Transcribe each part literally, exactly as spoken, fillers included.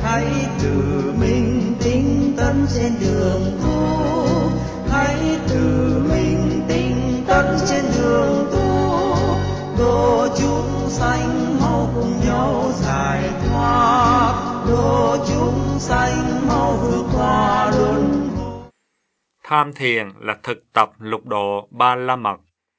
hãy tự mình tinh tấn trên đường tu, hãy tự mình tinh tấn trên đường tu, độ chúng sanh mau cùng nhau giải thoát, độ chúng sanh mau vượt qua luân hồi. Tham thiền là thực tập lục độ ba la mật.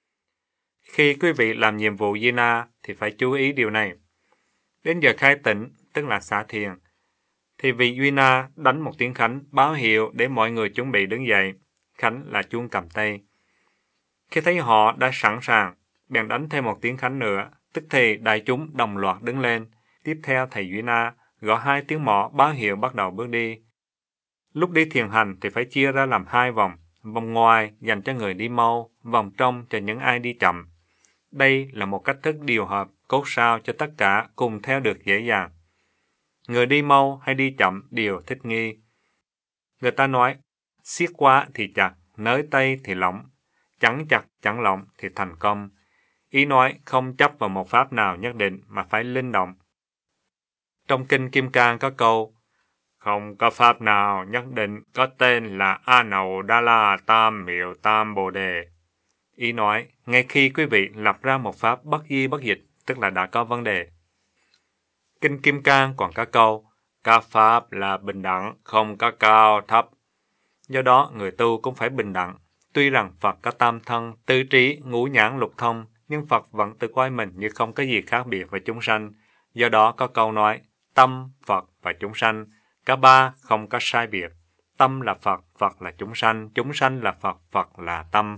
Khi quý vị làm nhiệm vụ Vina thì phải chú ý điều này. Đến giờ khai tỉnh, tức là xả thiền, thì vị Vina đánh một tiếng khánh báo hiệu để mọi người chuẩn bị đứng dậy. Khánh là chuông cầm tay. Khi thấy họ đã sẵn sàng, bèn đánh thêm một tiếng khánh nữa, tức thì đại chúng đồng loạt đứng lên. Tiếp theo thầy Vina gõ hai tiếng mõ báo hiệu bắt đầu bước đi. Lúc đi thiền hành thì phải chia ra làm hai vòng. Vòng ngoài dành cho người đi mau, vòng trong cho những ai đi chậm. Đây là một cách thức điều hợp, cốt sao cho tất cả cùng theo được dễ dàng. Người đi mau hay đi chậm đều thích nghi. Người ta nói, siết quá thì chặt, nới tay thì lỏng, chẳng chặt chẳng lỏng thì thành công. Ý nói không chấp vào một pháp nào nhất định mà phải linh động. Trong Kinh Kim Cang có câu, không có pháp nào nhất định có tên là Anuddhalla Tam Miệu Tam Bồ Đề. Ý nói, ngay khi quý vị lập ra một pháp bất di bất dịch, tức là đã có vấn đề. Kinh Kim Cang còn có câu, các pháp là bình đẳng, không có cao thấp. Do đó, người tu cũng phải bình đẳng. Tuy rằng Phật có tam thân, tứ trí, ngũ nhãn lục thông, nhưng Phật vẫn tự coi mình như không có gì khác biệt với chúng sanh. Do đó có câu nói, tâm, Phật và chúng sanh, cả ba không có sai biệt. Tâm là Phật, Phật là chúng sanh, chúng sanh là Phật, Phật là tâm.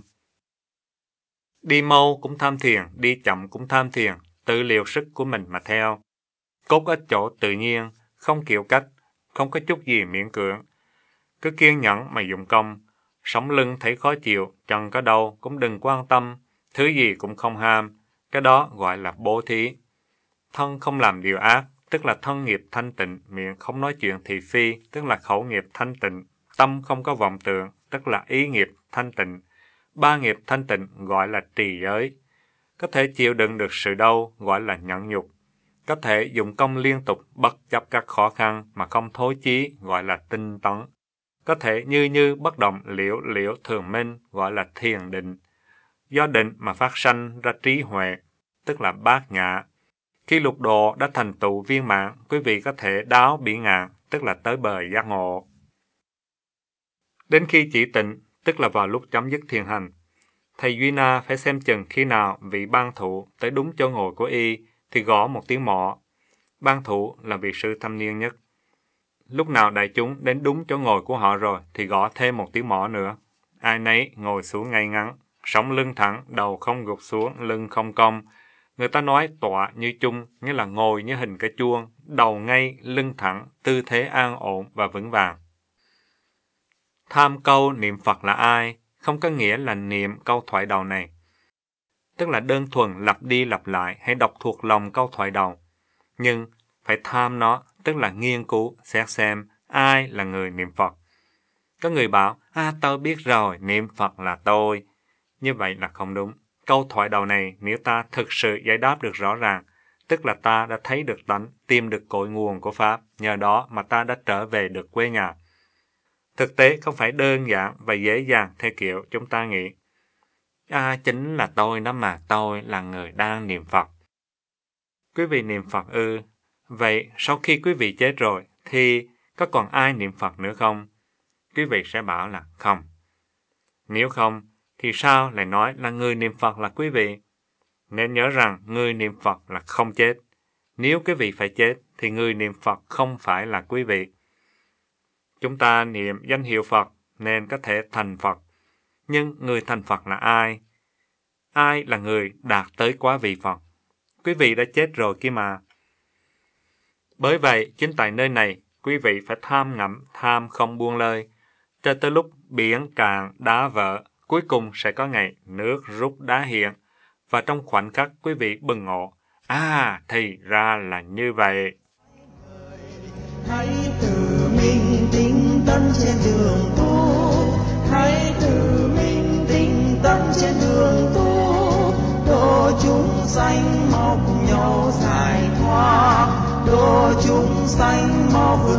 Đi mau cũng tham thiền, đi chậm cũng tham thiền, tự liều sức của mình mà theo. Cốt ở chỗ tự nhiên, không kiểu cách, không có chút gì miễn cưỡng. Cứ kiên nhẫn mà dụng công, sống lưng thấy khó chịu, chân có đau cũng đừng quan tâm, thứ gì cũng không ham, cái đó gọi là bố thí. Thân không làm điều ác, tức là thân nghiệp thanh tịnh, miệng không nói chuyện thị phi, tức là khẩu nghiệp thanh tịnh, tâm không có vọng tưởng, tức là ý nghiệp thanh tịnh. Ba nghiệp thanh tịnh gọi là trì giới. Có thể chịu đựng được sự đau gọi là nhẫn nhục. Có thể dụng công liên tục bất chấp các khó khăn mà không thối chí gọi là tinh tấn. Có thể như như bất động liễu liễu thường minh gọi là thiền định. Do định mà phát sanh ra trí huệ, tức là bát nhã. Khi lục độ đã thành tựu viên mãn, quý vị có thể đáo bỉ ngạn, tức là tới bờ giác ngộ. Đến khi chỉ tịnh, tức là vào lúc chấm dứt thiền hành, thầy Vina phải xem chừng khi nào vị ban thủ tới đúng chỗ ngồi của y thì gõ một tiếng mõ. Ban thủ là vị sư thâm niên nhất. Lúc nào đại chúng đến đúng chỗ ngồi của họ rồi thì gõ thêm một tiếng mõ nữa. Ai nấy ngồi xuống ngay ngắn, sống lưng thẳng, đầu không gục xuống, lưng không cong. Người ta nói tọa như chung, nghĩa là ngồi như hình cái chuông, đầu ngay, lưng thẳng, tư thế an ổn và vững vàng. Tham câu niệm Phật là ai? Không có nghĩa là niệm câu thoại đầu này. Tức là đơn thuần lặp đi lặp lại hay đọc thuộc lòng câu thoại đầu. Nhưng phải tham nó, tức là nghiên cứu, xét xem ai là người niệm Phật. Có người bảo, à tôi biết rồi, niệm Phật là tôi. Như vậy là không đúng. Câu thoại đầu này nếu ta thực sự giải đáp được rõ ràng, tức là ta đã thấy được tánh, tìm được cội nguồn của Pháp, nhờ đó mà ta đã trở về được quê nhà. Thực tế không phải đơn giản và dễ dàng theo kiểu chúng ta nghĩ. À, chính là tôi đó mà, tôi là người đang niệm Phật. Quý vị niệm Phật ư? Vậy sau khi quý vị chết rồi, thì có còn ai niệm Phật nữa không? Quý vị sẽ bảo là không. Nếu không, thì sao lại nói là người niệm Phật là quý vị? Nên nhớ rằng người niệm Phật là không chết. Nếu quý vị phải chết, thì người niệm Phật không phải là quý vị. Chúng ta niệm danh hiệu Phật nên có thể thành Phật. Nhưng người thành Phật là ai? Ai là người đạt tới quá vị Phật? Quý vị đã chết rồi kia mà. Bởi vậy, chính tại nơi này, quý vị phải tham ngẫm, tham không buông lơi. Cho tới lúc biển cạn đá vỡ, cuối cùng sẽ có ngày nước rút đá hiện. Và trong khoảnh khắc quý vị bừng ngộ, à, thì ra là như vậy. Hãy tự mình tinh tấn trên đường tu, hãy tự mình tinh tấn trên đường tu, độ chúng sanh mau cùng nhau giải thoát, độ chúng sanh mau vượt